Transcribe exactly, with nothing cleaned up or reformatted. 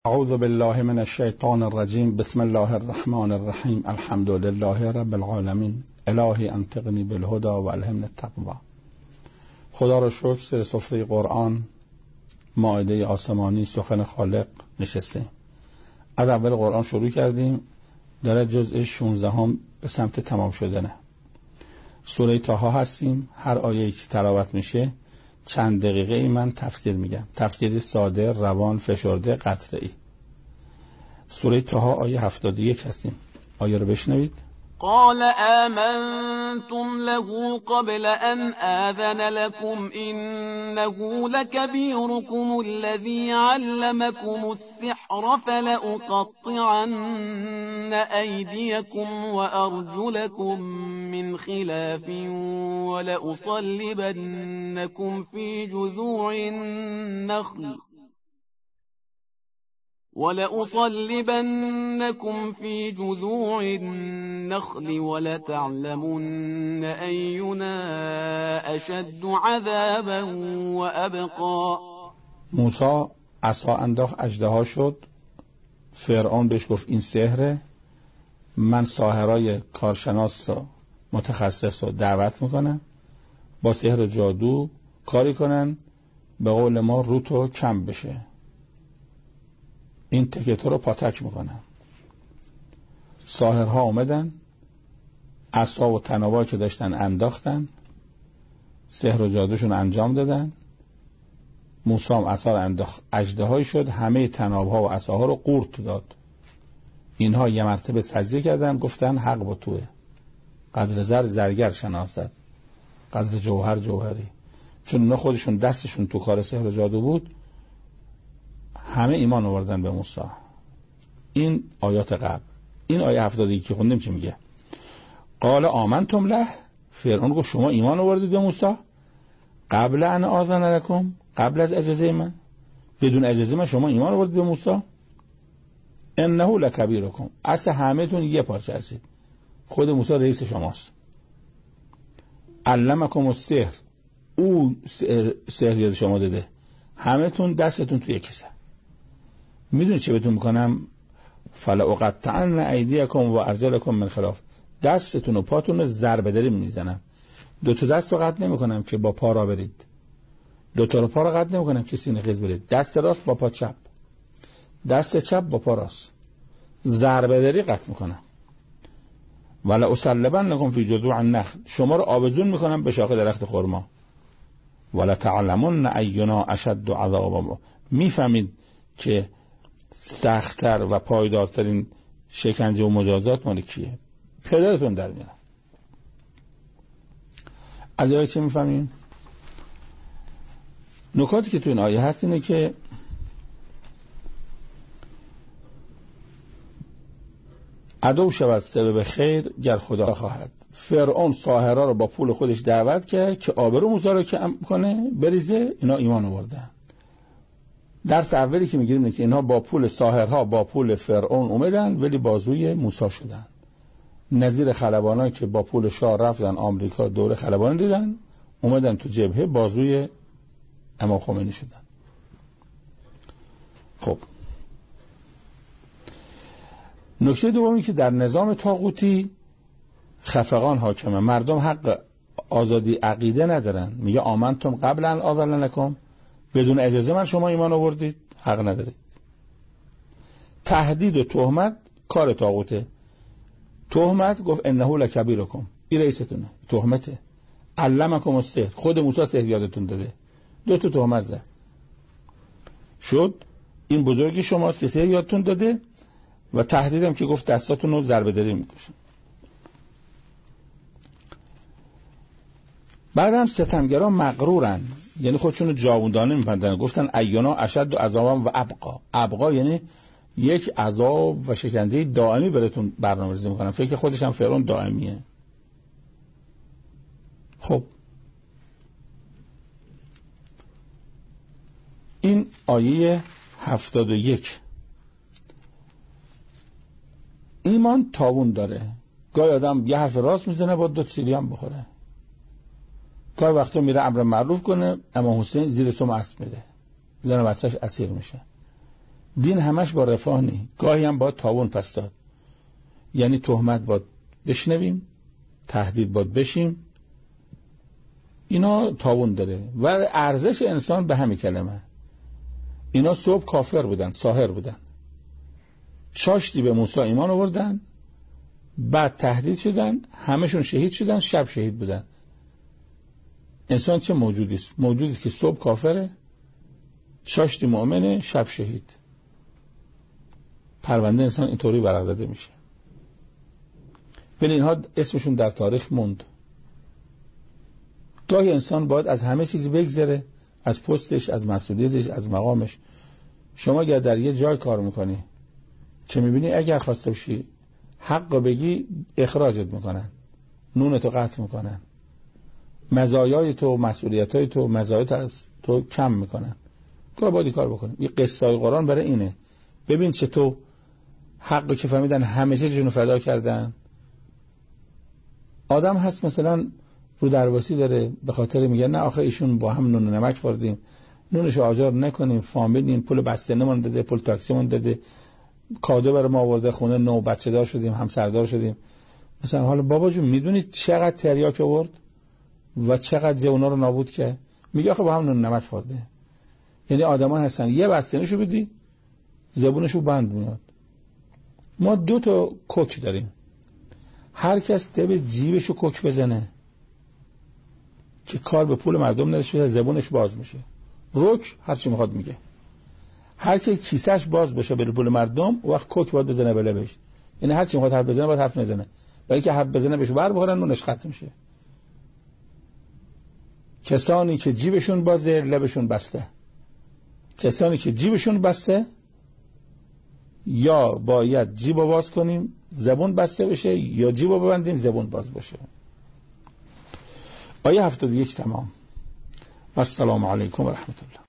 اعوذ بالله من الشیطان الرجیم. بسم الله الرحمن الرحیم. الحمد لله رب العالمین. الهی انطقنی بالهدى و الهمنی التقوی. خدا را شکر، سر سفره قرآن، مائده آسمانی، سخن خالق نشستیم. از اول قرآن شروع کردیم، داره جزء شانزده هم به سمت تمام شدنه. سوره طه هستیم. هر آیه‌ای که تلاوت میشه چند دقیقه ای من تفسیر میگم، تفسیر ساده، روان، فشرده، قطعی. سوره طه آیه هفتاد و یک هستیم. آیه رو بشنوید. قال آمنتم له قبل أن آذن لكم إنه لكبيركم الذي علمكم السحر فلأقطعن أيديكم وأرجلكم من خلاف ولأصلبنكم في جذوع النخل ولأصلبنكم في جذوع النخل ولتعلمن أينا أشد عذابا وأبقى. موسی عصا انداخت، اژدها شد. فرعون بهش گفت این سحره، من ساحرای کارشناس و متخصص رو دعوت میکنم با سحر جادو کاری کنن به قول ما روتو کم بشه، این تکتو رو پاتک میکنن. ساحرها اومدن، عصا و تنابا که داشتن انداختن، سحر و جادوشون انجام دادن. موسی هم عصا رو انداخت، اژدهایی شد، همه تنابها و عصاها رو قورت داد. اینها یه مرتبه سجده کردن، گفتن حق با توه. قدر زر زرگر شناسد، قدر جوهر جوهری. چون اونا خودشون دستشون تو کار سحر و جادو بود، همه ایمان آوردن به موسی. این آیات قبل. این آیه هفتاد و یک که خوندیم چی میگه؟ قال آمنتم له، فرعون گفت شما ایمان آوردید به موسی قبل ان آذن لکم، قبل از اجازه من، بدون اجازه من شما ایمان آوردید به موسی. انه لکبیرکم، اصل همه تون یه پارچه هستید، خود موسی رئیس شماست. علمکم السحر، او سحر یاد شما داده، همه تون دستتون توی کیسه. میدونی چه بهتون میکنم؟ فلأقطعن ایدیکم و ارجلکم من خلاف، دستتون و پاتون رو ضربه دری میزنم. دو تا دست رو قطع نمیکنم که با پا را برید، دو تا پا رو قطع نمیکنم که سینه خیز برید، دست راست با پا چپ، دست چپ با پا راست، ضربه دری قطع میکنم. ولا اصلبنکم فی جذوع النخل، شما رو آویزون میکنم به شاخه درخت خرما. ولا تعلمون اینا اشد عذابا، میفهمید که سخت‌تر و پایدارترین شکنجه و مجازات مال کیه؟ پدرتون در میاد. از آیه چه میفهمیم؟ نکاتی که تو این آیه هست اینه که عدو شود سبب خیر گر خدا خواهد. فرعون ساحرها رو با پول خودش دعوت کرد که آبرو موسی رو کم کنه بریزه، اینا ایمان آوردن. درس اولی که میگیریم اینه که اینها با پول ساحرها، با پول فرعون اومدن ولی بازوی موسی شدن. نظیر خلبانایی که با پول شاه رفتن آمریکا دوره خلبان دیدن، اومدن تو جبهه بازوی امام خمینی شدن. خب نکته دومی که در نظام طاغوتی خفقان حاکمه، مردم حق آزادی عقیده ندارن. میگه آمنتم قبل ان آذن لکم، بدون اجازه من شما ایمان آوردید، حق ندارید. تهدید و تهمت کار طاغوته. تهمت گفت انه لکبیرکم، این رئیستونه، تهمته. علمکم السحر، خود موسی سحر یادتون داده، دو تا تهمت زد. شد این بزرگی شماست که سحر یادتون داده، و تهدیدم که گفت دستاتون رو ضربه دری میکشن. بعد هم ستمگرا مغرورن، یعنی خودشون رو جاوندانه میپندن، گفتن اینا اشد و عذابا و ابقا. ابقا یعنی یک عذاب و شکنجه دائمی براتون برنامه‌ریزی میکنن، فکر خودش هم فرعون دائمیه. خب این آیه هفتاد و یک. ایمان تاوون داره، گاهی آدم یه حرف راست میزنه با دو سیلی هم بخوره، گاهی وقتا میره امر معروف کنه، امام حسین زیر سم اسب میره، زن و بچهش اسیر میشه. دین همش با رفاه نی، گاهی هم باید تاون پس داد. یعنی تهمت باید بشنویم، تهدید باید بشیم، اینا تاون داره. و ارزش انسان به همین کلمه. اینا صبح کافر بودن، ساحر بودن، چاشتی به موسی ایمان آوردن، بعد تهدید شدن، همشون شهید شدن، شب شهید بودن. انسان چه موجودی است؟ موجودی که صبح کافره، چاشتی مؤمنه، شب شهید. پرونده انسان اینطوری ورق زده میشه. ولی اینها اسمشون در تاریخ موند. گاهی انسان باید از همه چیز بگذره، از پستش، از مسئولیتش، از مقامش. شما اگر در یه جای کار میکنی چه میبینی اگر خواسته بشی حق بگی اخراجت میکنن، نونتو قطع میکنن، مزایای تو، مسئولیتای تو، مزایات از تو کم میکنن. گاه باید کار بکنی. یه قصه های قرآن برای اینه. ببین چطور حقی که فهمیدن همه چیزشون رو فدا کردن. آدم هست مثلا رو درواسی داره، به خاطر میگه نه آخه ایشون با هم نون و نمک خوردیم، نونش آجار نکنیم، فامیلیم، پول بستنه من داده، پول تاکسی من داده، کادو برای ما آورده، خونه نو بچه دار شدیم، همسردار شدیم. مثلا حالا بابا جون میدونی چقدر تریاک آورد و چقدر جوونا رو نابود کرد؟ میگه آخه با هم نون و نمک خورده. یعنی آدما هستن یه بستنیشو بدی زبونشو بند میاد. ما دو تا کوک داریم، هر کس دبه جیبشو کوک بزنه که کار به پول مردم نشه، زبونش باز میشه. روک هر چی میخواد میگه. هر کی کیسهش باز بشه به پول مردم، وقت کوک باید بزنه بله بهش. یعنی هر چی میخواد حرف بزنه باید حرف نزنه، ولی که حرف بزنه بهش بر بخورن نونش ختم میشه. کسانی که جیبشون بازه لبشون بسته. کسانی که جیبشون بسته یا باید جیب باز کنیم زبون بسته بشه، یا جیب ببندیم زبون باز بشه. آیه هفتاد و یک تمام. السلام علیکم و رحمت الله.